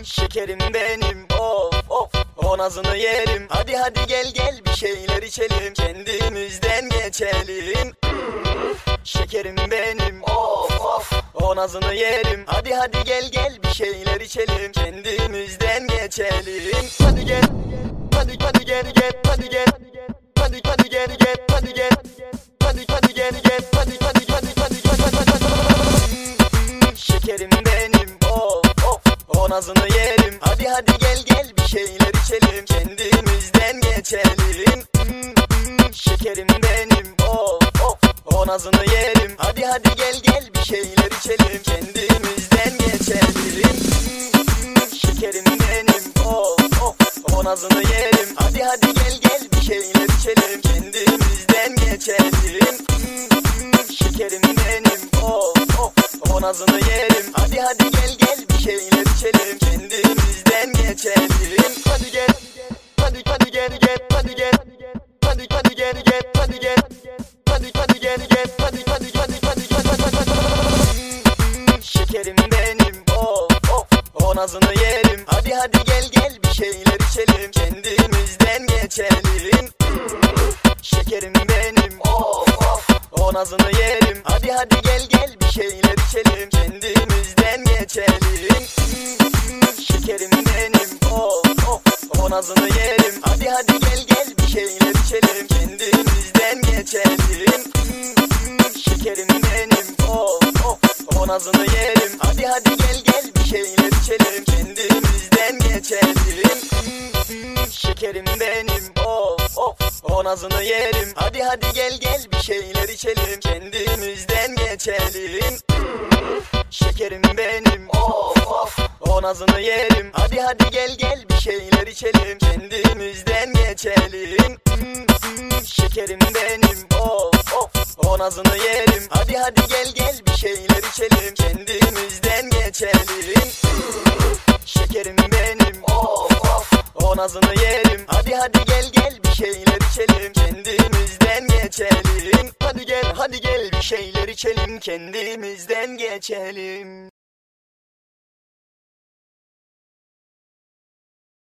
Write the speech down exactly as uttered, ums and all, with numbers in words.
Şekerim benim, of of, o nazını yerim. Hadi hadi gel gel bir şeyler içelim, kendimizden geçelim. Şekerim benim, of of, o nazını yerim. Hadi hadi gel gel bir şeyler içelim, kendimizden geçelim. Hadi gel, hadi hadi gel gel, hadi gel, hadi hadi gel gel, hadi gel, hadi hadi gel gel, hadi hadi hadi hadi hadi hadi. Şekerim benim, of of, o nazını yerim. Hadi hadi gel gel bir şeyler içelim, kendimizden geçelim. Şekerim benim, of of, o nazını yerim. Hadi hadi gel gel bir şeyler içelim, kendimizden geçelim. Şekerim benim, of of, o nazını yerim. Hadi hadi gel gel bir şeyler içelim, kendimizden geçelim. Şekerim benim, of of, o nazını yerim. Hadi hadi gel gel bir şeyler içelim, kendimizden geçelim. Hadi gel, hadi hadi gel gel, hadi gel, hadi hadi gel gel, hadi gel, hadi hadi gel gel, hadi hadi hadi hadi hadi hadi. Şekerim benim, of of, o nazını yerim. Hadi hadi gel gel bir şeyler içelim, kendimizden geçelim. Şekerim benim, of of, o nazını yerim. Hadi hadi gel gel bir şeyler içelim, kendimizden geçelim. Şekerim benim, of of, o nazını yerim. Hadi hadi gel gel bir şeyler içelim, kendimizden geçelim. Şekerim benim, of of, o nazını yerim. Hadi hadi gel gel bir şeyler içelim, kendimizden geçelim. Şekerim benim, of of, o nazını yerim. Hadi hadi gel gel bir şeyler içelim, kendimizden geçelim. Şekerim benim, of of, o nazını yerim. Hadi hadi gel gel bir şeyler içelim, kendimizden geçelim. Şekerim benim, of of, o nazını yerim. Hadi hadi gel gel bir şeyler içelim, kendimizden geçelim. Şekerim benim, of of, o nazını yerim. Hadi hadi gel gel bir şeyler içelim, kendimizden geçelim. Hadi gel hadi gel bir şeyler içelim, kendimizden geçelim.